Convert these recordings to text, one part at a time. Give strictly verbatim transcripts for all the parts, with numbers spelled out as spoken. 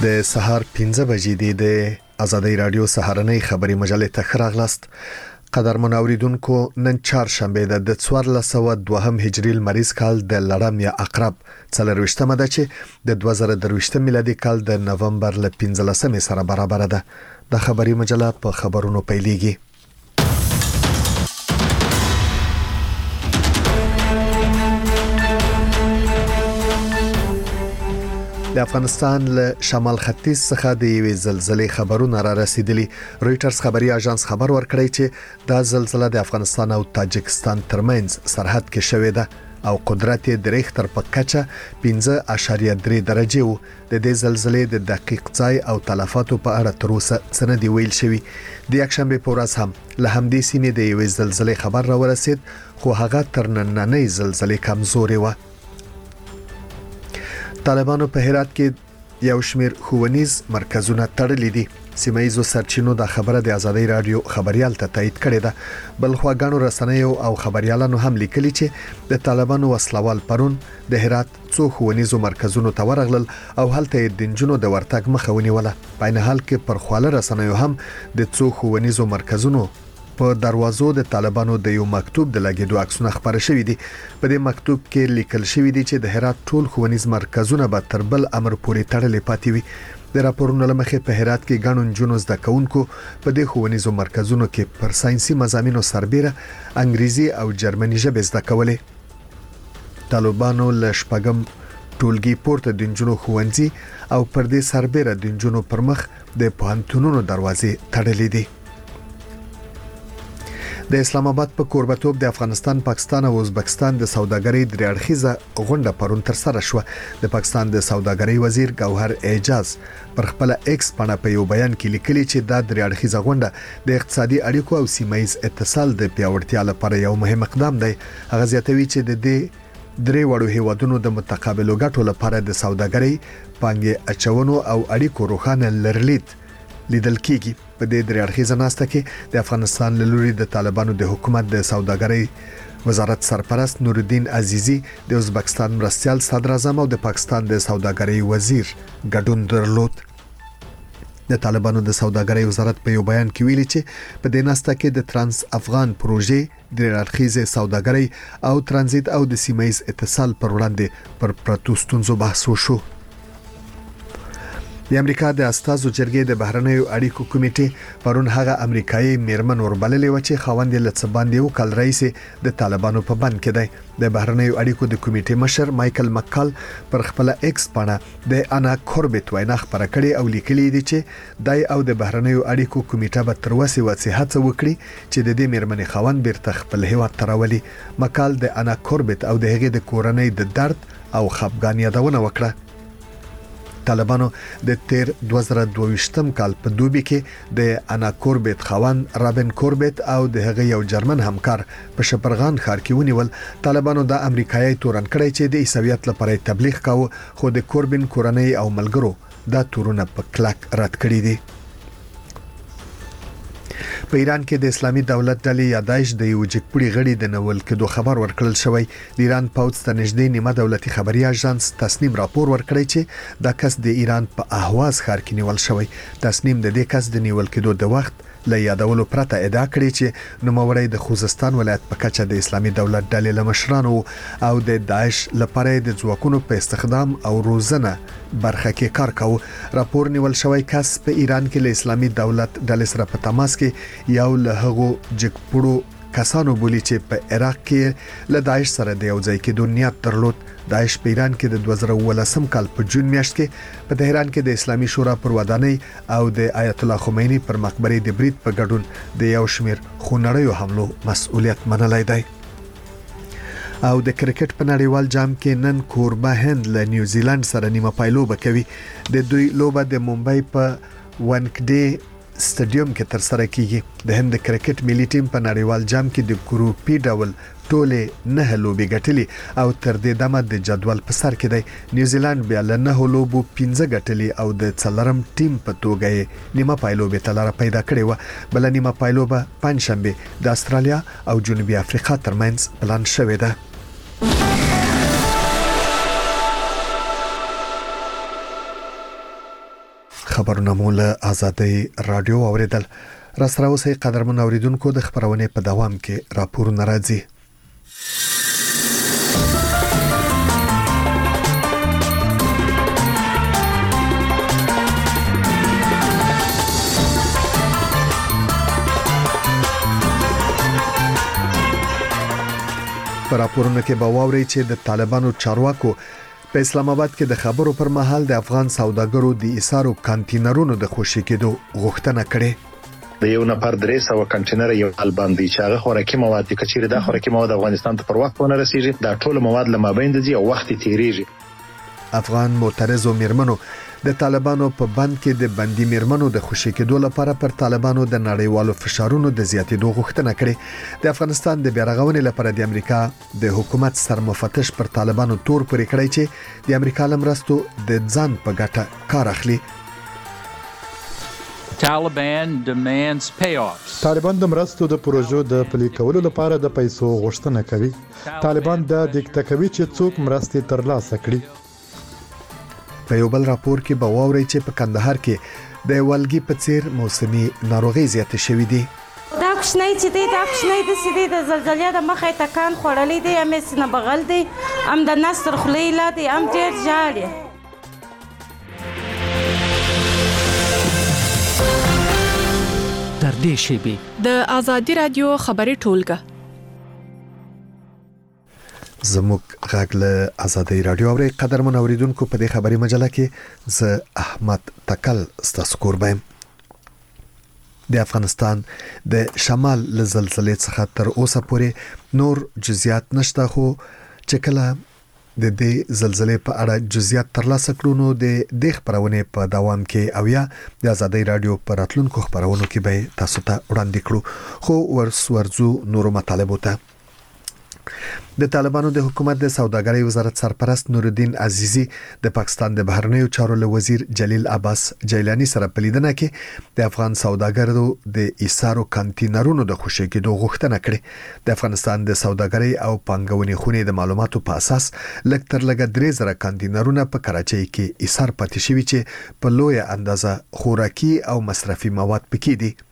د سهار پنځه بجې دي د آزادۍ رادیو سهارنۍ خبري مجلې ته خراغلاست. قدرمن اوریدونکو، نن چهارشنبه د څوارلس سوه دوهم هجري لمریز کال د لړم یا عقرب څلرویشتمه ده چې د دوه زره درویشتم میلادي کال د نومبر ل پنځلسمې سره برابر ده. د خبري مجله په خبرونو پیلېږي. د افغانستان له شمال ختیځ څخه د یوې زلزلې خبرونه را رسیدلي. رويټرز خبري اژانس خبر ورکړی چې دا زلزلہ د افغانستان او تاجکستان ترمنځ سرحد کې شوې ده او قدرت یې د ریختر په کچه پنځه اعشاریه درې درجه وو. د دې زلزلې د دقیق ځای او تلفاتو په اړه تر اوسه څه نه دی ویل شوی. د یکشنبه په ورځ هم له همدې سیمې د یوې زلزلې خبر را ورسید، خو هغه تر نننۍ زلزلې کمزورې و. طالبانو په هرات کې یو شمېر ښوونیز مرکزونه تړلي دي. سیمه ییزو سرچینو دا خبره د آزادۍ رادیو خبريال ته تایید کړې ده. بل خو غاڼو رسنیو او خبريالانو هم لیکلي چې د طالبانو وسلوال پرون د هرات څو ښوونیزو مرکزونو ته ورغلل او هلته د نجونو د ورتګ مخه ونیوله. په عین حال کې پر خواله رسنیو هم د څو ښوونیزو مرکزونو په دروازو د طالبانو د یو مکتوب د لګیدو عکسونه خبره شوې دي. په دې مکتوب کې لیکل شوی دی چې د هرات ټول ښوونیز مرکزونه به تر بل امر پورې تړلې پاتې وي. د راپورونو لمخې په هرات کې غاڼو نجونو زده کوونکو په دې ښوونیزو مرکزونو کې پر ساينسي مضامینو سربېره انګریزي او جرمني ژبه زده کولې. طالبانو له شپږم ټولګي پورته د نجونو ښوونځي او پر دې سربېره د نجونو پر مخ د پوهنتونونو دروازې تړلې دي. د اسلام آباد په کوربتوب د افغانستان، پاکستان او ازبکستان د سوداګرۍ درې اړخیزه غونډه پرون تر سره شوه. د پاکستان د سوداګرۍ وزیر ګوهر اعجاز پر خپل ایکس باندې په یو بیان کې لیکلي چې دا درې اړخیزه غونډه د اقتصادي اړیکو او سیمه‌ییز اتصال د پیاوړتیا لپاره یو مهم اقدام دی. هغه زیاتوي چې د دې درې وړو هیوادونو د متقابلو ګټو لپاره د سوداګرۍ، پانګې اچونو او اړیکو روښانه لرلید لیدل کیږي. په دې درې اړخیزه ناسته کې د افغانستان له لوري د طالبانو د حکومت د سوداګرۍ وزارت سرپرست نورالدین عزیزی، د ازبکستان مرستیال صدر اعظم او د پاکستان د سوداګرۍ وزیر ګډون درلود. د طالبانو د سوداګرۍ وزارت په یو بیان کې ویلي چې په دې ناسته کې د ترانس افغان پروژې درې اړخیزه سوداګرۍ او ترانزیت او د سیمه‌ییز اتصال پر وړاندې پر پرتو ستونزو بحث وشو. د امریکا د استازو جرګې د بهرنیو اړیکو کمیټې پرون هغه امریکایي میرمن وربللې و چې خاوند یې لڅ باندې یو کال رئیس د طالبانو په بند کې دی. د بهرنیو اړیکو د کمیټې مشر مایکل مکال پر خپل ایکس باندې د انا کوربت وینا خبره کړې او لیکلي دي چې دای او د بهرنیو اړیکو کمیټه به تر وسه وڅ وکړي چې د دې میرمن خاوند بیرته خپل هیواد تراولي. مکال د انا کوربت او د هغې د کورنۍ د درد او خفګان یادونه وکړه. طالبانو د تیر دوه زره دوه کال په دوبي کې د انا کوربت خاوند رابن کوربت او د هغه یو جرمن همکار په شپرغان ښار کې ونیول. طالبانو د امریکایي تورن کړی چې د عیسویت لپاره تبلیغ کاوه، خو د کوربن کورنۍ او ملګرو دا تورونه په کلک رد کړی دي. په ایران کې د اسلامي دولت ډلې یا داعش د یو جګپړي غړي د نول کېدو خبر ورکړل شوی. د ایران پوځ ته نږدې نیمه دولتي خبري اژانس تصنیم راپور ورکړی چې دا کس د ایران په اهواز ښار کې نیول شوی. تصنیم د دې کس د نیول کېدو د وخت له یادولو پرته ادعا کړې چې نوموړی د خوزستان ولایت په کچه د اسلامي دولت ډلې له مشرانو او د داعش لپاره د ځواکونو په استخدام او روزنه برخه کې کار کاوه. راپور نیول شوی کس په ایران کې له اسلامي دولت ډلې سره په تماس کې یو له هغو جګپړو کسانو بولی چې په عراق کې له داعش سره د یو ځای کېدو نیت درلود. داعش په ایران کې د دوه زره اوولسم کال په جون میاشت کې په تهران کې د اسلامي شورا پر ودانۍ او د آیت الله خمینی پر مقبره د برید په ګډون د یو شمیر خونړیو حملو مسؤلیت منلای دی. او د کرکټ په نړیوال جام کې نن کوربه هند له نیوزیلند سره نیمه پایلوبه کوي. د دوی لوبه د ممبئی په وانکډې سټیډیم کې تر سره کیږي. د هند کرکټ ملي ټیم په نړیوال جام کې د ګروپي ډول ټوله نه لوبي ګټلي او تر دې دمه د جدول په سر کې دی. نیوزیلند بیا له نه لوبو پنځه ګټلي او د څلورم ټیم په توګه نیمه پایلوبه تلاره پیدا کړې و. بل نیمه پایلوبه پنځشنبه د استرالیا او جنوبي افریقا ترمنځ پلان شوې ده. خبرونه مو له آزادۍ رادیو اوریدل. را سره اوسئ قدرمن اوریدونکو، د خبرونې په دوام کې راپورونه راځي. په راپورونو کې به واورئ چې د طالبانو چارواکو په اسلام آباد کې د خبرو پر مهال د افغان سوداګرو د ایثارو کانټینرونو د خوشی کېدو غوښتنه کړې. د یو نفر درې سوه کانټینر یو حال باندې چې هغه خوراکي مواد د کچېره د خوراکي مواد افغانستان ته پر وخت ونه رسیږي، دا ټول مواد لمابین دي او وخت تیریږي. افغان معترضو میرمنو د طالبانو په بند کې د بندي میرمنو د خوشی کېدو لپاره پر طالبانو د نړیوالو فشارونو د زیاتېدو غوښتنه کړې. د افغانستان د بیارغونې لپاره د امریکا د حکومت سرمفتش پر طالبانو تور پورې کړی چې د امریکا لمرستو د ځان په ګټه کار اخلي. Taliban demands payoffs. طالبان د مرستو د پروژو د پلي کولو لپاره د پیسو غوښتنه کوي. طالبان د دیکته کوي چې څوک مرستې ترلاسه کړي. په یو بل راپور کې به واورئ چې په کندهار کې د والګي په څیر موسمي ناروغي زیاتې شوې دي. دا کوښنۍ چې دی دا کوښنۍ د سیدي د زلزلې د مخې تکان خوړلې دی، هم یې سینه بغل دی، هم د نس تر خولې لاندې هم ډېر ژاړي. تر دې شیبې د آزادي رادیو خبري ټولګه زموږ غږ له آزادۍ رادیو اوري. قدرمن اوریدونکو، په دې خبري مجله کې زه احمد تکل ستاسو قربان. د افغانستان د شمال له زلزلې څخه تر اوسه پورې نور جزئیات نشته، خو چې کله د دې زلزلې په اړه جزئیات ترلاسه کړو نو د دې خبرونه په دوام کې او یا د آزادۍ رادیو پر راتلونکو خبرونو کې به تاسو ته وړاندې کړو. خو ورس ورزو نورو مطالبو ته د طالبانو د حکومت د سوداګرۍ وزارت سرپرست نورالدین عزیزی د پاکستان د بهرنیو چارو له وزیر جلیل عباس جیلانی سره په لیدنه کې د افغان سوداګرو د ایثارو کانټینرونو د خوشی کېدو غوښتنه کړې. د افغانستان د سوداګرۍ او پانګونې خونې د معلوماتو په اساس لږ تر لږه درې زره کانټینرونه په کراچۍ کې ایثار پاتې شوي چې په لویه اندازه خوراکي او مصرفي مواد پکې دي.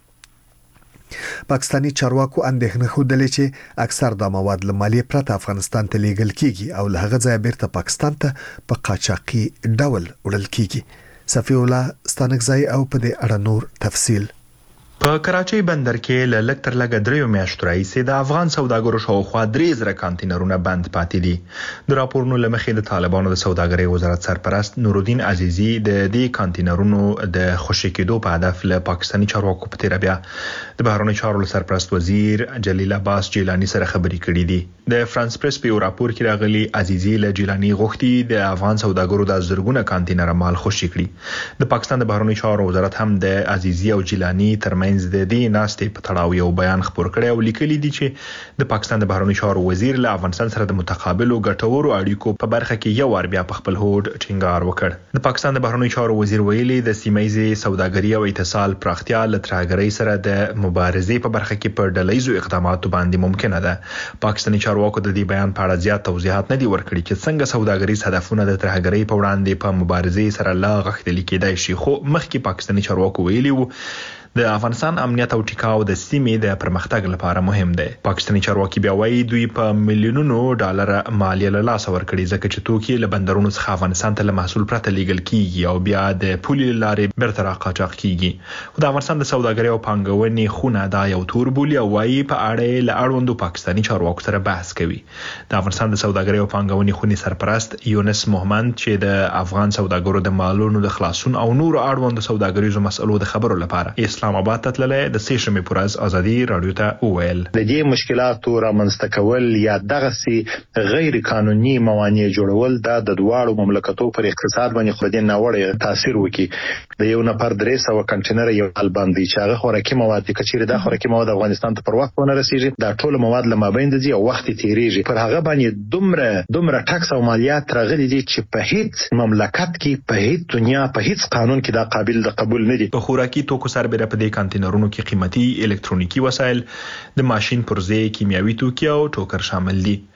پاکستانی چارواکو اندېښنه خوده چې اکثر د مواد له مالیې پرته افغانستان ته لیږل کیږي او له هغه ځایه بیرته پاکستان ته په قاچاقي ډول وړل کیږي. صفی الله ستانکزای او په دې اړه نور تفصیل. په کراچۍ بندر کې ل لکتر لګ دریو میاشتو راځي د افغان سوداګرو شاوخوا درې زره کانټینرونه بند پاتې دي. د راپورونو لمخې د طالبانو د سوداګرۍ وزارت سرپرست نورالدین عزیزی د دې کانټینرونو د خوشی کېدو په هدف له پاکستاني چارواکو په تیر بیا د بهرنی چارو سرپرست وزیر جلیل عباس جیلانی سره خبرې کړې دي. د فرانس پریس په راپور کې راغلي عزیزی له جیلانی غوښتي د افغان سوداګرو د زرګونه کانټینر مال خوشی کړي. د پاکستان د بهرنی چارو وزارت هم د عزیزی او جیلانی ترمنځ د دې ناستې په تړاو یو بیان خبر کړی او لیکلي دي چې د پاکستان د بهرنی چارو وزیر له افغانستان سره د متقابل او ګټورو اړیکو په برخه کې یو ور بیا په خپل هوډ ټینګار وکړ. د پاکستان د بهرنی چارو وزیر ویلي د سیمایي سوداګري او اتصال پراختیا له ترهګرۍ سره د مبارزې په برخه کې پر ډلهیزو اقداماتو باندې ممکنه ده. پاکستاني چارواکو د دې بیان په اړه زیات توضیحات نه دي ورکړي چې څنګه سوداګریز هدفونه د ترهګرۍ په وړاندې په مبارزې سره لا غښتلي کېدای شي. خو مخکې پاکستاني چارواکو ویلي وو د افغانستان امنیت او ټیکاو د سیمې د پرمختګ لپاره مهم دی. پاکستاني چارواکي بیا وایي دوی په میلیونونو ډالر مالیه له لاسه ورکړي ځکه چې توکي له بندرونو څخه افغانستان ته له محصول پرته لیږل کیږي او بیا د پولي لارې بیرته راقاچاق کیږي. خو د افغانستان د سوداګرۍ او پانګونې خونه دا یو تور بولي او وایي په اړه له اړوندو پاکستاني چارواکو سره بحث کوي. د افغانستان د سوداګرۍ او پانګونې خونې سرپرست یونس محمد چې د افغان سوداګرو د مالونو د خلاصون او نور اړوندو سوداګریزو مسئلو د خبرو لپاره اسلام آباد ته تللی د سې شنبې پر ورځ آزادي رادیو ته وویل د دې مشکلاتو رامنځته کول یا دغه سي غیر قانوني موانع جوړول د دواړو مملکتو پر اقتصاد باندې خو د ناوړه تاثیر وکي. د یو نفر درې سوه کنټینر یو حال باندې چې هغه خوراکي مواد کچېره د خوراکي مواد افغانستان ته پر وخت ونه رسیږي، دا ټول مواد لمابین دي او وخت تیریږي. پر هغه باندې دومره دومره ټاکس او مالیات راغلي دي چې په هیڅ مملکت کې په هیڅ دنیا په هیڅ قانون کې دا قابل د قبول نه دي. په خوراکي توکو سربېره په دې کانټینرونو کې قیمتي الکترونیکی وسایل، د ماشين پرزې، کیمیاوي توکي او ټوکر شامل دي.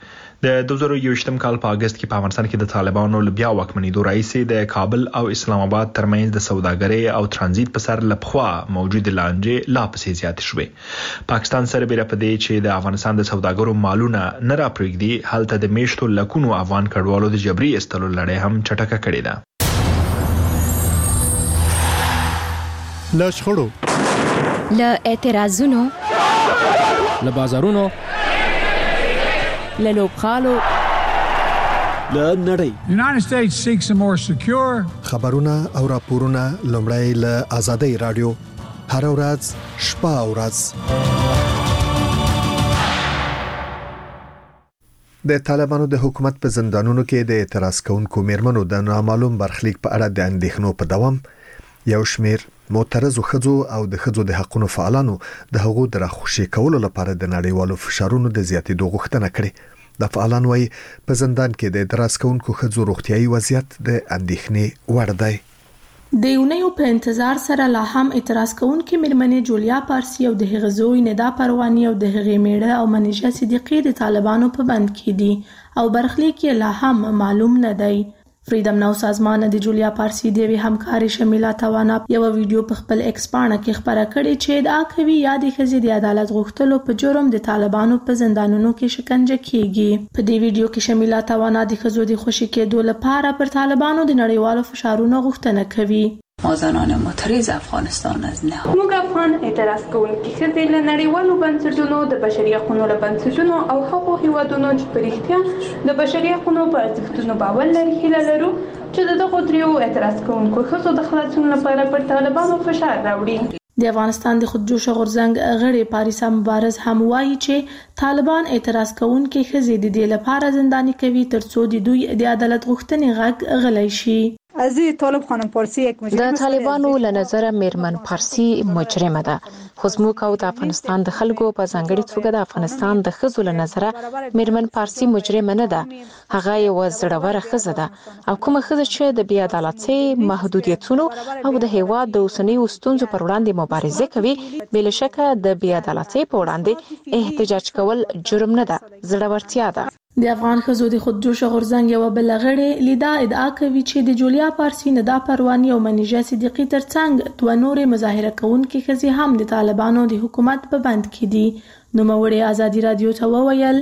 د دوه زره یوویشتم کال په اگست کې په افغانستان کې د طالبانو له بیا واکمنېدو راځي د کابل او اسلام آباد ترمنځ د سوداګرۍ او ترانزیت په سر لپخوا موجود لانجې لا پسې زیات شوې. پاکستان سره بیره پدې چې د افغانستان د سوداګرو مالونه نه راپرېږدي، هلته د میشتو لکونو افغان کډوالو د جبري استلو لړۍ هم چټکه کړې ده. له شخړو، له اعتراضونو، له بازارونو، له لوبخالو، له نړۍ. United States seeks a more secure خبرونه او راپورونه لومړی له آزادۍ رادیو هر ورځ شپه او ورځ. د طالبانو د حکومت په زندانونو کې د اعتراض کوونکو میرمنو د نامعلوم برخلیک په اړه د اندېښنو په دوام یو شمېر معترضو ښځو او د ښځو د حقوقو فعالانو د حقوقو د راخوشي کولو لپاره د نړیوالو فشارونو د زیاتېدو غوښتنه کړې. د فعالان وايي په زندان کې د اعتراض کوونکو ښځو روغتيایي وضعیت د اندېښنې وړ دی. د یونیو په انتظار سره لا هم اعتراض کوونکې میرمنې جولیا پارسی او د هغې زوی ندا پروانی او د هغې میړه او منیژه صدیقی د طالبانو په بند کې دي او برخلیک یې لا هم معلوم نه دی. فریدم ناو سازمان د جولیا پارسی د وی همکاري شمیلا توانا یو ویډیو په خپل ایکس پاڼه کې خبره کړې چې دا کوي یادې ښځې د عدالت غوښتلو په جرم د طالبانو په زندانونو کې شکنجه کیږي. په دې ویډیو کې شمیلا توانا د ښځو د خوشي کېدو لپاره پر طالبانو د نړیوالو فشارونو غوښتنه کوي. ما زنان معترض افغانستان از نه موږ افغان اعتراض کوونکي ښځې له نړیوالو بنسټونو د بشري حقوقو له بنسټونو او هغو هیوادونو چې په رښتیا د بشري حقوقو په ارزښتونو باور لري هیله لرو چې دغه دریو اعتراض کوونکو ښځو د خلاصون لپاره پر طالبانو فشار راوړي. د افغانستان د خودجوش غورځنګ غړي پاریسا مبارز هم وایي چې طالبان اعتراض کوونکي ښځې د دې لپاره زنداني کوي ترڅو د دوی د عدالت غوښتنې غږ غلی شي. از طالب خانم پارسی یک مجرم د طالبانو له نظر میرمن پارسی مجرمه ده، خو زموږ او د افغانستان د خلکو په ځانګړي توګه د افغانستان د ښځو له نظره میرمن پارسی مجرمه نه ده. هغه یو زړوره ښځه ده او کومه ښځه چې د بې عدالتۍ، محدودیتونو او د هیواد د اوسنیو ستونزو پر وړاندې مبارزه کوي، بې شکه د بې عدالتۍ په وړاندې احتجاج کول جرم نه ده، زړورتیا ده. د افغان ښځو د خودجوش غورځنګ یو بل غړي لیدا ادعا کوي چې د جولیا پارسی، ندا پروانی او منیژه صدیقی ترڅنګ دوه نورې مظاهره کوونکې ښځې هم د طالبانو د حکومت په بند کې دي. نوموړې ازادي رادیو ته وویل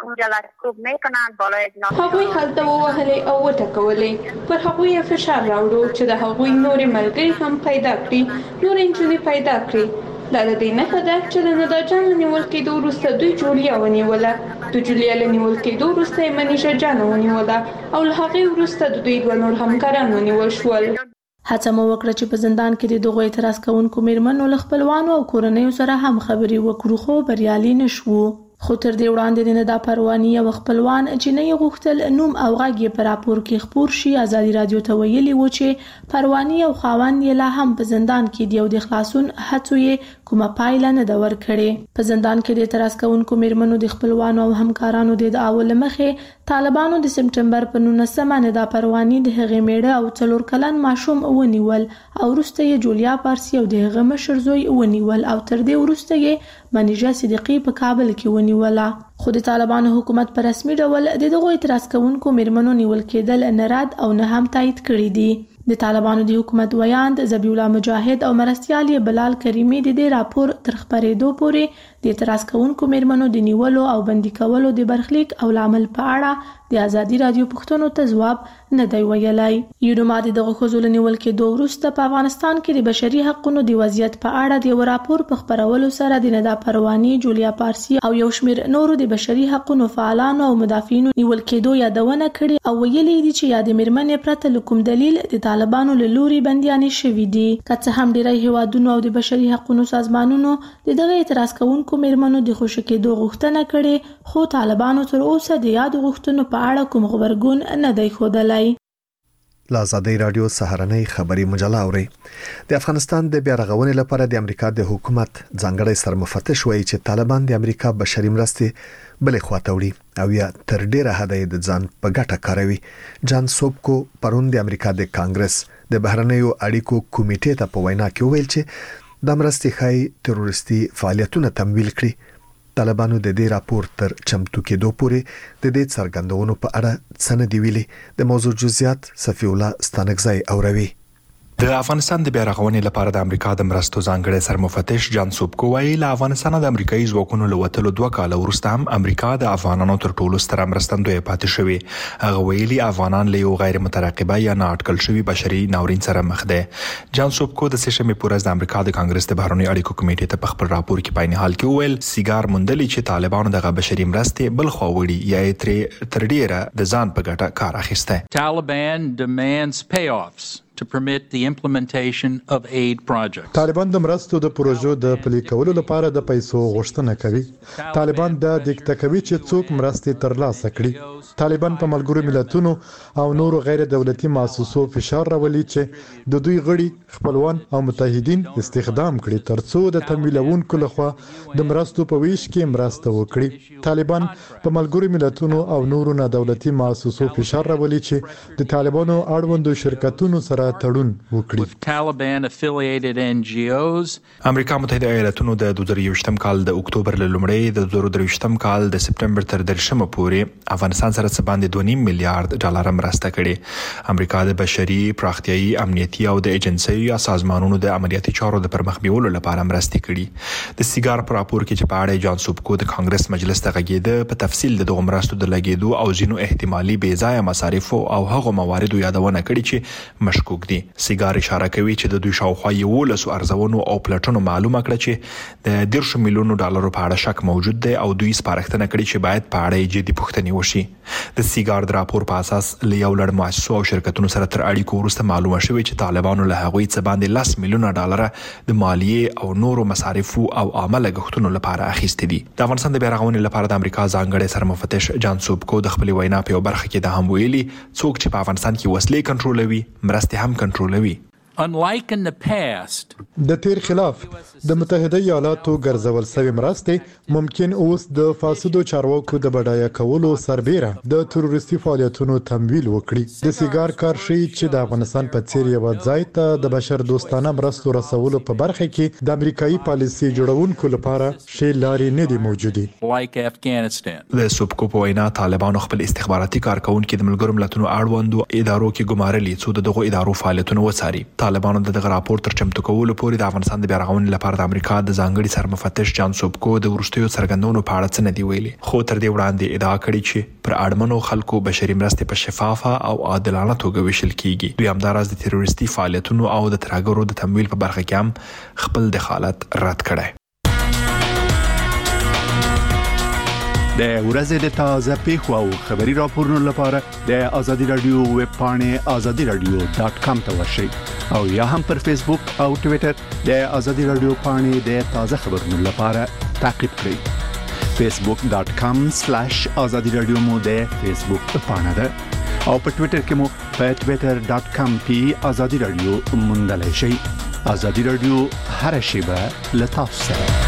هغوی هلته ووهلې او وټکولې، پر هغوی فشار راوړو چې د هغوی نورې ملګري هم پیدا کړي، نورې نجونې پیدا کړي. دا د دې نښه ده چې د ندا جان له نیول کېدو وروسته دوی جولیا ونیوله، د جولیا له نیول کېدو وروسته یې منیژه جان ونیوله او له هغې وروسته د دوی دوه نور همکاران ونیول شول. هڅه مو وکړه چې په زندان کې د دغو اعتراض کوونکو میرمنو له خپلوانو او کورنیو سره هم خبرې وکړو، خو بریالي نه شوو. خو تر دې وړاندې د ندا پروانی او خپلوان چې نه یې غوښتل نوم او غږ یې په راپور کې خپور شي، ازادي رادیو ته ویلي و چې پروانی او خاوند یې لا هم په زندان کې دی او د خلاصون هڅو یې کومه پایله نه ده ورکړې. په زندان کې د اعتراض کوونکو میرمنو د خپلوانو او همکارانو د ادعاو له مخې طالبانو د سپټمبر په نولسمه ندا پروانی د هغې میړه او څلور کلن ماشوم ونیول او وروسته یې جولیا پارسی او د هغه مشر زوی ونیول او تر دې وروسته یې منیژه صدیقی په کابل کې ونیوله. خو د طالبانو حکومت په رسمي ډول د دغو اعتراض کوونکو میرمنو نیول کېدل نه رد او نه هم تایید کړي دي. د طالبانو د حکومت ویاند ذبیح الله مجاهد او مرستیال یې بلال کریمی د دې راپور تر خپرېدو پورې د اعتراض کوونکو میرمنو د نیولو او بندي کولو د برخلیک او لامل په اړه د ازادي رادیو پوښتنو ته ځواب نه دی ویلی. یونما د دغو ښځو له نیول کېدو وروسته په افغانستان کې د بشري حقوقو د وضعیت په اړه د یو راپور په خپرولو سره د ندا پروانی، جولیا پارسی او یو شمېر نورو د بشري حقوقو فعالانو او مدافعینو نیول کېدو یادونه کړې او ویلي دي چې یادې میرمنې پرته له کوم دلیل د طالبانو له لوري بندیانې شوي دي. که څه هم ډیری هیوادونو او د بشري حقوقو سازمانونو د دغه اعتراض کوونکو میرمنو د خوشي کېدو غوښتنه کړې، خو طالبانو تر اوسه د یادو غوښتنو په اړه کوم غبرګون نه دی ښودلی. له ازادۍ راډیو سهارنۍ خبري مجله اوري. د افغانستان د بیا رغونې لپاره د امریکا د حکومت ځانګړی سرمفتش وایي چې طالبان د امریکا بشري مرستې بلې خواته وړي او یا تر ډیره حده یې د ځان په ګټه کاروي. جان سوبکو پرون د امریکا د کانګرس د بهرنیو اړیکو کمیټې ته په وینا کې وویل چې د مرستې ښایي تروریستي فعالیتونه تمویل کړي. طالبانو د دې راپور تر چمتو کېدو پورې د دې څرګندونو په اړه څه نه دی ویلي. د موضوع جزئیات صفی الله ستانکزی اوروي. د افغانستان د بیارغونې لپاره د امریکا د مرستو ځانګړي سرمفتش جان سوبکو وايي له افغانستان د امریکایي ځواکونو له وتلو دوه کاله وروسته هم امریکا د افغانانو تر ټولو ستره مرستندوی پاتې شوی. هغه ویلي افغانان له یو غیر مترقبه یا نااټکل شوی بشري ناورین سره مخ دي. جان سوبکو د سشنبه پورز د امریکا د کانګرس د بهرنی اړیکو کمیټې ته په خپل راپور کې په حال کې ویل سیګار مندلې چې طالبانو دغه بشري مرستې بل خو وړي یا تر تر ډیره د ځان په ګټه کار اخیسته. Taliban demands payoffs to permit the implementation of aid projects. طالبان د مرستو د پروژو د پلي کولو لپاره د پیسو غوښتنه کوي. طالبان د دیکته کوي چې څوک مرستې ترلاسه کړي. طالبان په ملګرو ملتونو او نورو غیر دولتي مؤسسو فشار راولي چې د دوی غړي خپلوان او متحدین استخدام کړي ترڅو د تمویلونکو لخوا د مرستو په ویش کې مرسته وکړي. طالبان په ملګرو ملتونو او نورو نه دولتي مؤسسو فشار راولي چې د طالبانو اړوندو شرکتونو سره تړون وکړي. Taliban affiliated N G Os. امریکا متحده ایالاتونو د دوه زره یوویشتم کال د اکتوبر له لومړۍ د دوه زره یوویشتم کال د سپټمبر تر درشمه پورې افغانستان سره څه باندې دوه نیم میلیارډ ډالر مرسته کړې. امریکا د بشري پراختیايي امنیتي او د ایجنسۍ یا سازمانونو د عملیاتي چارو د پرمخ بیولو لپاره مرستې کړې. د سیګار پر راپور کې چې په اړه جان سوبکو د کانګرس مجلس ته غږیده په تفصیل د دغه مرستو د لګیدو او ځینو احتمالي بې ځایه مصارف او هغه مواردو یادونه کړې چې مشکوک دي. سیګار اشاره کوي چې د دوی شاوخوا یولس ارزونو او پلټونو معلومه کړه چې د دیرش میلیونو ډالرو په اړه شک موجود دی او دوی سپارښتنه کړې چې باید په اړه جدي پوښتنې وشي. د سیګار د راپور په اساس له یو لړ مؤسسو او شرکتونو سره تر اړیکو وروسته معلومه شوې چې طالبانو له هغوی څخه باندې لس میلیونه ډالر د مالیې او نورو مصارفو او عامه لګښتونو لپاره اخیستي دي. د افغانستان د بیارغونې لپاره د امریکا ځانګړي سرمفتش جان سوبکو د خپل وینا په یو برخه کې د هم ویلي څوک چې په افغانستان کې وسلې کنټرولوي مرستې هم کنټرولوي. Unlike in the past, د تیر خلاف د متحده ایالاتو ګرځول شوی مرستې ممکن اوس د فاسدو چارواکو د بډایه کولو سربیره د تروریستي فعالیتونو تمویل وکړي. د سیګار کار شي چې د افغانستان په څیر یو ځای ته د بشر دوستانه مرستو رسولو په برخه کې د امریکایي پالیسي جوړونکو لپاره شی لارې نه دي موجودي. like Afghanistan. د سوبکو په وینا طالبانو خپل استخباراتي کارکونکو د ملګرو ملتونو اړوندو ادارو کې ګمارلي څو دغه ادارو فعالیتونه وڅاري. طالبانو د دغه راپور تر چمتو کولو پورې د افغانستان د بیارغونې لپاره د امریکا د ځانګړي سرمفتش جان سوبکو د ورستیو څرګندونو په اړه څه نه دی ویلي. خو تر دې وړاندې ادعا کړې چې پر اړمنو خلکو بشري مرستې په شفافه او عادلانه توګه ویشل کیږي. دوی همداراز د تروریستي فعالیتونو او د ترهګرو د تمویل په برخه کې هم خپل دخالت رد کړی. د ورځې د تازه پیښو او خبري راپورونو لپاره د ازادي رادیو ویب پاڼې ازادي رادیو ډاټ کام ته ورشئ او یا هم پر فیسبوک او ټوئیټر د ازادي رادیو پاڼې د تازه خبرونو لپاره تعقیب کړئ. فیسبوک ډاټ کام سلیش ازادي رادیو مو د فیسبوک پاڼه ده او په ټوئیټر کې مو په ټوئیټر ډاټ کام پی ازادي رادیو موندلای شئ. ازادي رادیو هر شیبه له تاسو سره.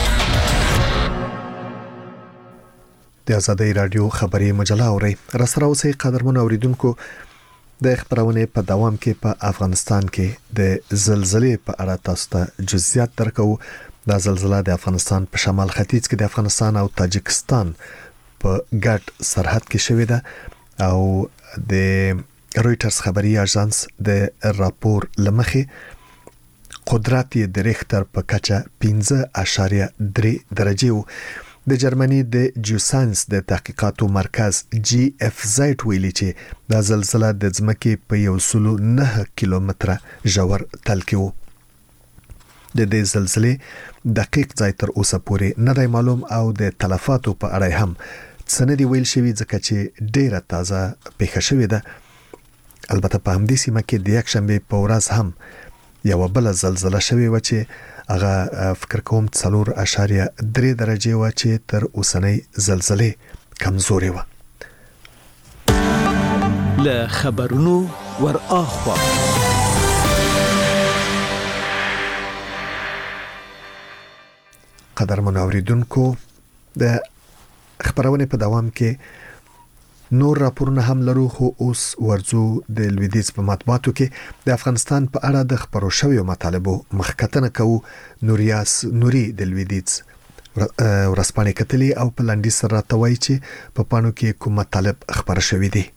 د ازادي رادیو خبري مجله اوري رسره اوسې قدرمن اوریدونکو د خبرونه په دوام کې په افغانستان کې د زلزلې په اړه تاسو ته جزئیات درکو. د زلزلې د افغانستان په شمال ختیځ کې د افغانستان او تاجکستان په ګډ سرحد کې شوې ده او د رويټرز خبري اژانس د راپور لمخې قدرت یې د ریختر په کچه پنځه اعشاریه درې درجه د جرمني د جیوساینس د تحقیقاتو مرکز جی اف زد ویلي چې د زلزلې د ځمکې په یو سلو نه کیلومتره ژور تل کې وو. د دې زلزلې دقیق ځای تر اوسه پورې نه دی معلوم او د تلفاتو په اړه هم څه نه دی ویل شوی ځکه چې ډیره تازه پیښه شوې ده. البته په همدې سیمه کې د یک شنبه په ورځ هم یو بل زلزلہ شوې و چې هغه فکر کوم څلور اعشاریه درې درجه و چې تر اوسنۍ زلزلې کمزوري و. له خبرونو ور اخوا قدرمن اوریدونکو د خبرونه په دوام کې نور راپورونه هم لرو خو اوس ورځو د لویدیز په مطبوعاتو کې د افغانستان په اړه د خبرو شویو مطالبو مخکتنه کوو. نوریاس نوري د لویدیز ورسپانې کتلې او په لنډي سره توای چې په پانو کې کوم مطالب خبره شوې دي.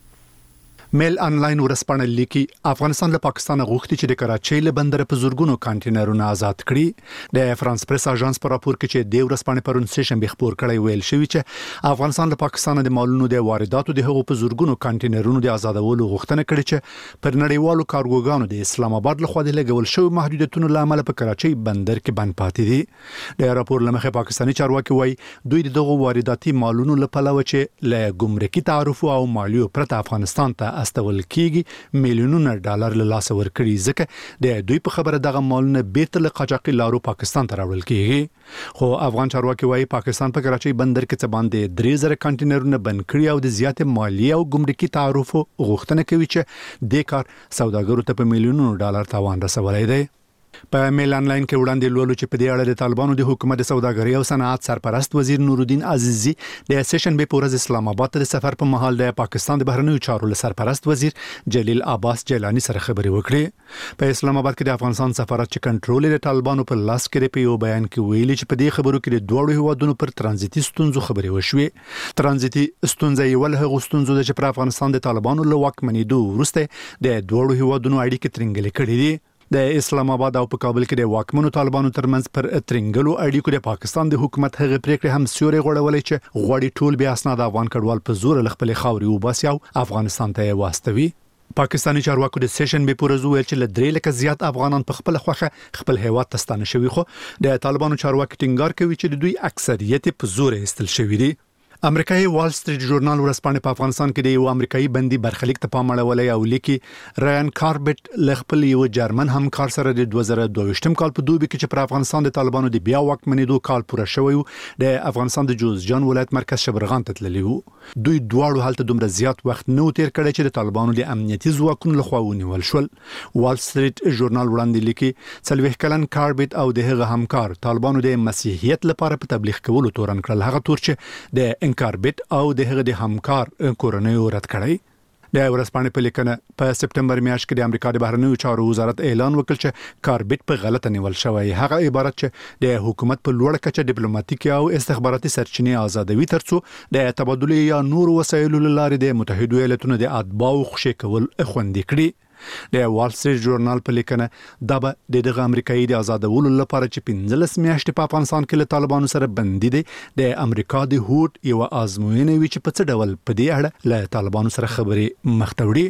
میل انلاین ورسپانه لیکي افغانستان له پاکستان غوښتي چې د کراچۍ له بندر په زورګونو کانټینرونه آزاد کړي. د فرانس پریس اژانس پر راپور کې چې د ورسپانه پرون سیشن به خبر کړی ویل شوی چې افغانستان له پاکستان د مالونو د وارداتو د هغو په زورګونو کانټینرونو د آزادولو غوښتنه کړې چې پر نړیوالو کارګوګانو د اسلام آباد لخوا د لګول شوی محدودیتونو لامل په کراچۍ بندر کې بند پاتې دي. د راپور لمخې پاکستاني چارواکي وایي دوی دغه وارداتي مالونو لپاره چې له ګمرکي تعرفو او مالیو پرته افغانستان ته استول کیږي میلیونونه ډالر له لاس ورکړي ځکه د دوی په خبره دغه مالونه بیرته له قاچاقي لارو پاکستان ته راوړل کیږي. خو افغان چارواکي وایي پاکستان په کراچۍ بندر کې څه باندې درې زره کانټینرونه بند کړي او د زیات مالیه او ګمرکي تعرفو غوښتنه کوي چې د کار سوداګرو ته په میلیونونو ډالر تاوان رسولای دی. په میل انلاین کې وړاندې لولو چې په دې اړه د طالبانو د حکومت سوداګرۍ او صنعت سرپرست وزیر نورالدین عزیزی د سیشن به پورز اسلام آباد ته د سفر په مهال د پاکستان د بهرنیو چارو له سرپرست وزیر جلیل عباس جیلانی سره خبرې وکړې. په اسلام آباد کې د افغانستان سفارت چې کنټرول د طالبانو په لاس کې په یو بیان کې ویلي چې په دې خبرو کې د دوه هیوادونو پر ترانزیتي ستونزو خبرې وشوې. ترانزیتي ستونزې یو له هغو ستونزو د چې پر افغانستان د طالبانو له واکمنېدو وروسته د دوه هیوادونو اړیکې ترنګلې کړې دي. د اسلام آباد او په کابل کې د واکمنو طالبانو ترمنځ پر ترنګلو اړیکو د پاکستان د حکومت هغه پریکړه هم سیوري غوړولې چې غوړي ټول بیا اسناد افغان کډوال په زور خپل خاوري وباسي او افغانستان ته واستوي. پاکستاني چارواکو د سیشن به پورزو ویل چې لدرې لکه زیات افغانان په خپل خوخه خپل هیواد ته ستانه شوي خو د طالبانو چارواکي ټینګار کوي چې د دوی اکثریت په زور استل شوی دی. امریکایي وال سټریټ ژورنال ورسپانې په افغانستان کې د یو امریکایي بندي برخلیک ته پام اړولی او لیکي رایان کاربټ له خپل یو جرمن همکار سره د دوه زره دوه ویشتم کال په دوبي کې چې پر افغانستان د طالبانو د بیا واکمنېدو کال پوره شوی و د افغانستان د جوزجان ولایت مرکز شبرغان ته تللی وو. دوی دواړو هلته دومره زیات وخت نه تیر کړی چې د طالبانو د امنیتي ځواکونو لخوا ونیول شول. وال سټریټ ژورنال وړاندې لیکي څلوېښت کلن کاربټ او د هغه همکار طالبانو د مسیحیت لپاره په تبلیغ کولو تورن کړل، هغه تور چې د انکاربټ او د هغه د همکار کورنۍ رد کړی. د ورسپانې په لیکنه په سپټمبر میاشت کې د امریکا د بهرنیو چارو وزارت اعلان وکړ چې کاربټ په غلطه نیول شوی. هغه عبارت چې د حکومت په لوړ کچه ډیپلوماټیکي او استخباراتي سرچینې آزادوي ترڅو د تبادلې یا نور وسایلو لارې د متحده ایالاتونو د اتباعو خوشي کول خوندي کړي. د وال سټریټ ژورنال په لیکنه دا به د دغه امریکایي د آزادولو لپاره چې پنځلس میاشتې په افغانستان کې له طالبانو سره بندي دي د امریکا د هوټ یو آزموینه وي چې په څه ډول په دې اړه له طالبانو سره خبرې مخته وړي.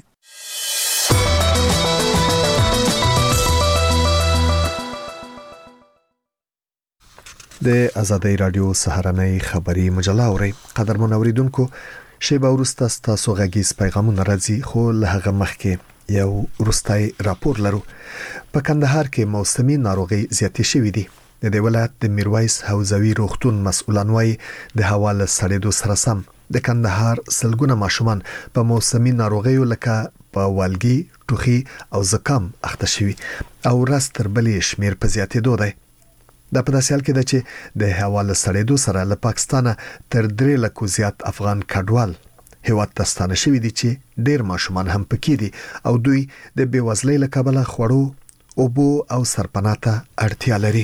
د ازادۍ رادیو سهارنۍ خبری مجله اوري قدرمن اوریدونکو شیبه ورسته تاسو غږیز پیغامونه راځي خو له هغه مخکې یو ورستای راپور لرو. په کندهار کې موسمي ناروغي زیاتې شوې دي. د دې ولایت د میرویس حوزوي روغتون مسؤلان وايي د هوا له سړېدو سره سم د کندهار سلګونه ماشومان په موسمي ناروغیو لکه په والګي، ټوخي او زکام اخته شوي او ورځ تر بلې شمیر په زیاتېدو دی. د په داسې حال کې ده چې د هوا له سړېدو سره له پاکستانه تر درې لکو زیات افغان کډوال هیواد ته ستانه شوي دي چې ډېر ماشومان هم پکې دي او دوی د بېوزلۍ له کبله خوړو، اوبو او سرپناه ته اړتیا لري.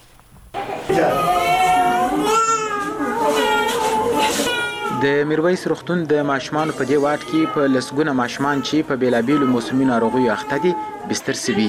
د میرویس روغتون د ماشومانو په دې واټ کې په لسګونه ماشومان چې په بیلابیلو موسمي ناروغیو اخته دي بستر سوي.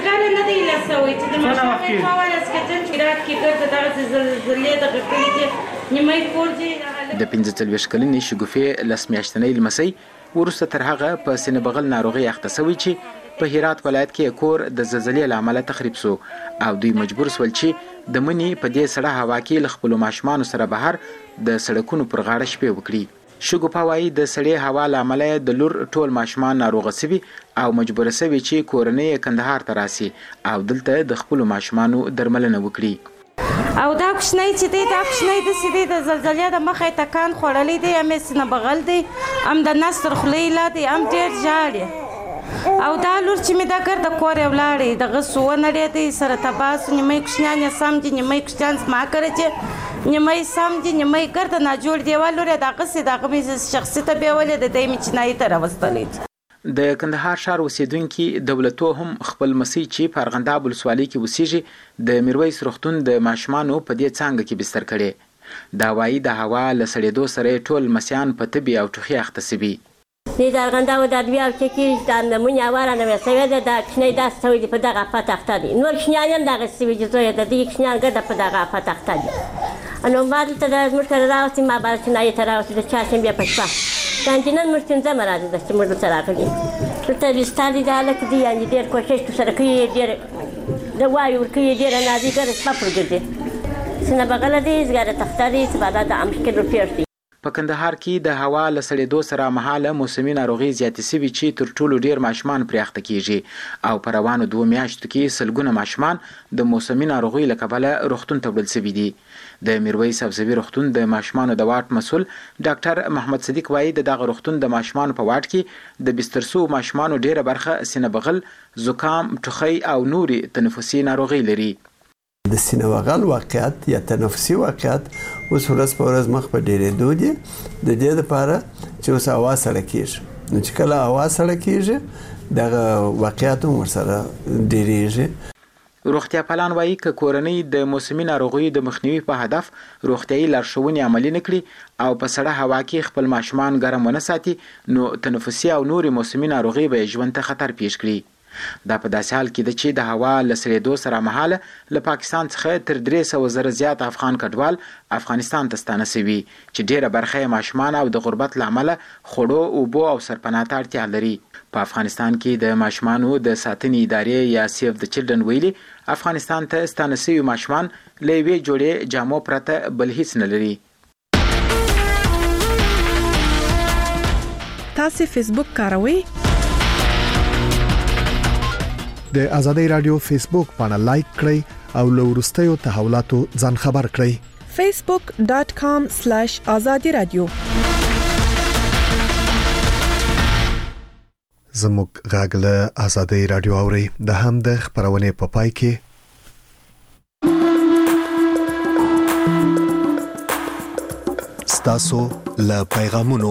د پنځه څلوېښت کلنې شګوفې لس میاشتنۍ لمسۍ وروسته تر هغه په سینه بغل ناروغي اخته شوی چې په هرات ولایت کې کور د زلزلې له امله تخریب شو او دوی مجبور شول چې د منی په دې سړه هوا کې له خپلو ماشومانو سره بهر د سړکونو پر غاړه شپې وکړي. شګوفه وایي د سړې هوا له امله د لور ټول ماشومان ناروغه شوي او مجبور شوي چې کورنۍ یې کندهار ته راسي او دلته د خپلو ماشومانو درملنه وکړي. او دا کوچنی چې دی دا کوچنی داسې دی د زلزلې د مخه یې تکان خوړلی دی، هم یې سینه بغل دی، هم د نس تر خولې لا دی، هم ډېر ژاړي. او دا لور چې مې دا ګرده کور یې ولاړې دغه سو ونړېدی سره تباه سو. نیمه یې کوچنیان یې سم دي، نیمه یې کوچنیان زما کره چې نیمه یې سم دي، نیمه یې ګرده ناجوړ دیوال لور یې دغسې د هغه مې شخصي ته بیولې د دی مې چینایي ته راوستلی دی. د کندهار ښار اوسیدونکي دولتو هم خپل مسیح چې په ارغنداب ولسوالۍ کې اوسیږي د میرویس روغتون د ماشومانو په دې څانګه کې بستر کړي. دا وایي د هوا له سړېدو سره ټول مسیان په تبي او ټوخي اخته سوي. دې د ارغنداو د ادویه او چې د نمونې هوا رانوې سوې ده دا کوچنی داسې سوی دي په دغه افت اخته دي. نور کوچنیان هم دغسې سوي دي زویه د دې کوچنیان ګرده په دغه افت اخته دي. نو ما دلته د زموږ سره راوستي ما بله چینایي ته راوستي د چهارشنبې په شپه دا نجنن موږ پنځمه ورځ ده چې موږ دلته راغلي. دلته ویستا دي دا هلک دي یعنې ډېر کوشش ترسره کوي یې ډېر د وایو ورکوي یې ډېره نازي ګره شپه پر ګرځي سنه بغله دي زګاره تخته دي چې بعدا د مشکل پیښ دي. په کندهار کې د هوا له سړېدو سره مهاله موسمي ناروغي زیاتې سوي چې تر ټولو ډېر ماشومان پرې اخته کېږي او په روانو دوو میاشتو کې سلګونه ماشومان د موسمي ناروغۍ له کبله روغتون ته وړل سوي دي. د میرویس سبزوي روغتون د ماشومانو د واټ مسؤل ډاکټر محمد صدیق وایي د دغه روغتون د ماشومانو په واټ کې د بستر سوو ماشومانو ډېره برخه سینه بغل، زکام، ټوخی او نورې تنفسي ناروغۍ لري. د سینه بغل واقعیت یا تنفسي واقعیت اوس ورځ په ورځ مخ په ډېرېدو دي د دې لپاره چې اوس هوا سړه کېږي. نو چې کله هوا سړه کېږي دغه واقعیت هم ورسره ډېرېږي. روغتیا پالان وایي که کورنۍ د موسمي ناروغیو د مخنیوي په هدف روغتیایي لارښوونې عملي نه کړي او په سړه هوا کې خپل ماشومان ګرم ونه ساتي نو تنفسي او نورې موسمي ناروغۍ به یې ژوند ته خطر پیښ کړي. دا په داسې حال کې ده چې د هوا له سړېدو سره مهاله له پاکستان څخه تر درې سوه زره زیات افغان کډوال افغانستان ته ستانه سوي چې ډېره برخه یې ماشومان او د غربت له امله خوړو، اوبو او سرپناه ته اړتیا لري. په افغانستان کې د ماشومانو د ساتنې ادارې یا سیف د چلډرن ویلي افغانستان ته ستانه سوي ماشومان له یوې جوړې جامو پرته بل هیڅ نه لري. تاسو فیسبوک کاروئ؟ د ازادۍ رادیو فیسبوک پاڼه لایک کړئ او له وروستیو تحولاتو ځان خبر کړئ. فیسبوک ډاٹ کام سلیش ازادي رادیو. زموږ غږ له ازادۍ رادیو اوري د هم د خبرونې په پای کې ستاسو له پیغامونو.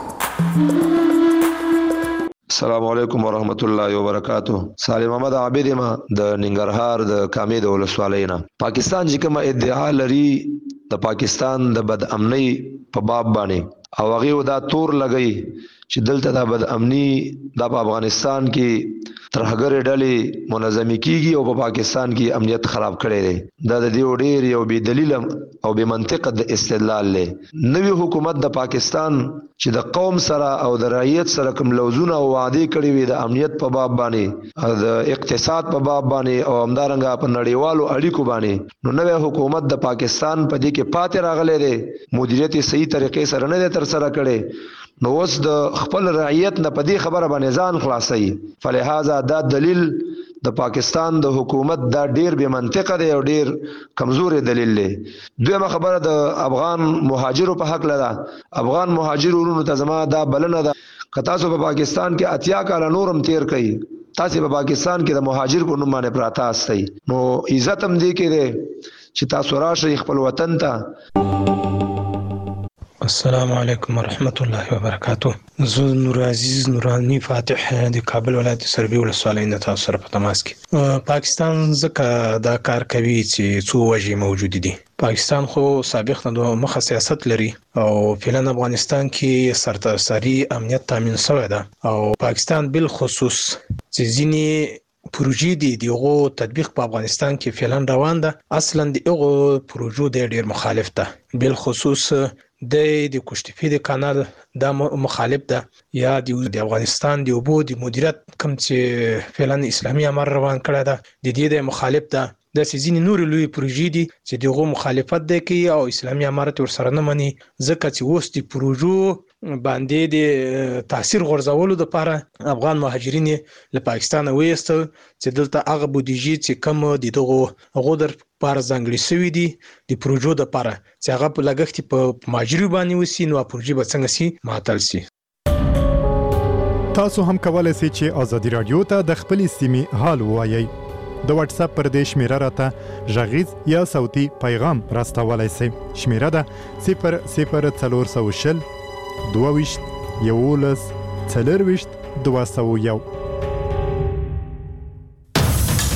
السلام علیکم ورحمت الله وبرکاتہ. سالم احمد عابد ما د ننګرهار د کامې د ولسوالۍ نه. پاکستان چې کومه ادعا لري د پاکستان د بد امنۍ په باب باندې او هغه دا تور لګي چې دلته د بد امني د افغانستان کې ترهګر ډلې منظمي کیږي او په پاکستان کې امنیت خراب کړي دي. دا د دې ډېر یو بې دلیل او بې منطقه د استدلال له نوې حکومت د پاکستان چې د قوم سره او د رعیت سره کوم لوزونه او وعده کړي وي د امنیت په باب باندې، د اقتصاد په باب باندې او همدارنګه په نړیوالو اړیکو باندې، نو نوې حکومت د پاکستان په دې کې پاتې راغلي دي، مدیریت صحیح طریقې سره نه تر سره کړي. نو اوس د خپل رعیت نه په دې خبره باندې ځان خلاصي. فلهذا دا دلیل د پاکستان د حکومت دا ډیر بې منطقه دی او ډیر کمزوري دلیل دی. دویمه خبره د افغان مهاجرو په حق لده. افغان مهاجرونو ته زما دا بلنه ده که تاسو په پاکستان کې اتیا کاله نورم تیر کړئ، تاسو په پاکستان کې د مهاجر په نوم باندې پراته استئ، نو عزت هم دی کې دی چې تاسو راشئ خپل وطن ته. السلام علیکم ورحمت الله وبرکاتہ. زه نور عزیز نورانی فاتح د کابل ولایت سروي ولسوالۍ نه تاسو سره په تماس کې. پاکستان ځکه دا کار کوي چې څو وجې موجود دي. پاکستان خو سابق نه دوه مخه سیاست لري او فعلا افغانستان کې سرتاسري امنیت تامین شوی ده او پاکستان بل خصوص چې ځینې پروژې دي دغه تطبیق په افغانستان کې فعلا روان ده. اصلا دغه پروژو د ډیر مخالف ده، بل خصوص د د کوشتفي د کانال د مخالف ده یا د افغانستان د اوبو د مدیریت کوم چې فعلا اسلامي امر روان کړی ده د دې د مخالف ده. د سيزين نور لوی پروژې دي چې دغه مخالفت ده کوي او اسلامي امارت ورسره نه مني، ځکه چې اوس د پروژو باندې د تاثیر غورځولو لپاره افغان مهاجرین له پاکستان وېستل چې دلته هغه بودیجه چې کم د دغه غودر پر ځنګړي سوي دي د پروژو لپاره چې هغه په لګښت په مهاجرو باندې وسی نو پروژې به څنګه سي معطل سي. تاسو هم کولای شئ چې ازادي رادیو ته د خپل سیمې حال وایي. د واتس اپ پر دې شمیره راته ژغیز یا صوتي پیغام راستولای شئ. شمیره ده صفر صفر څلور سوه شل دوه ویشت یولس څلور ویشت دوه سوه یو.